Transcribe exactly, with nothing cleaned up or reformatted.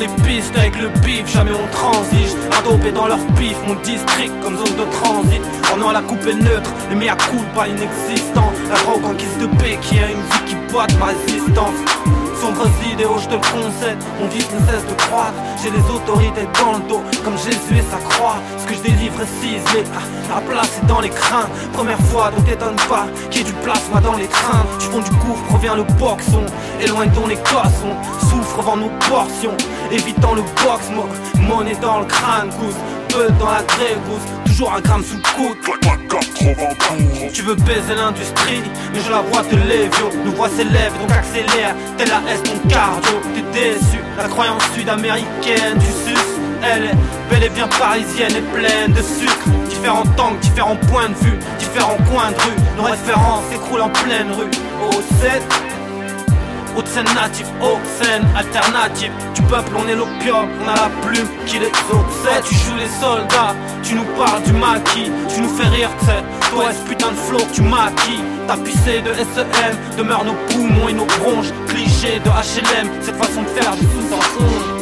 les pistes avec le bif, jamais on transige. Adopé dans leur pif, mon district comme zone de transit. On a la coupe est neutre, les mea culpa inexistant. La drogue en guise de paix qui a une vie qui boite ma résistance. Sombres idéaux, je te le concède, mon vice ne cesse de croître. J'ai les autorités dans le dos, comme Jésus et sa croix. Ce que je délivre est ciselé, la place est dans les crins. Première fois, donc t'étonne pas qu'il y ait du plasma dans les trains. Du fond du gouffre provient le boxon, éloigne-t-on les cassons. Souffre avant nos portions, évitant le box, mo monnaie dans le crâne, gousse. Peu dans la grégousse, toujours un gramme sous le coude. Tu veux baiser l'industrie, mais je la vois te lévio. Nous voix s'élève, donc accélère, tel la S ton cardio. T'es déçu, la croyance sud-américaine du sus. Elle est bel et bien parisienne et pleine de sucre. Différents tanks, différents points de vue, différents coins de rue. Nos références s'écroulent en pleine rue. Au sept haute scène native, haute scène alternative. Du peuple on est l'opium, on a la plume qui les obsède. Tu joues les soldats, tu nous parles du maquis. Tu nous fais rire, t'sais, toi ce putain de flow que tu maquilles. Tapissé de S E M, demeurent nos poumons et nos bronches. Cliché de H L M, cette façon de faire du sous-sens.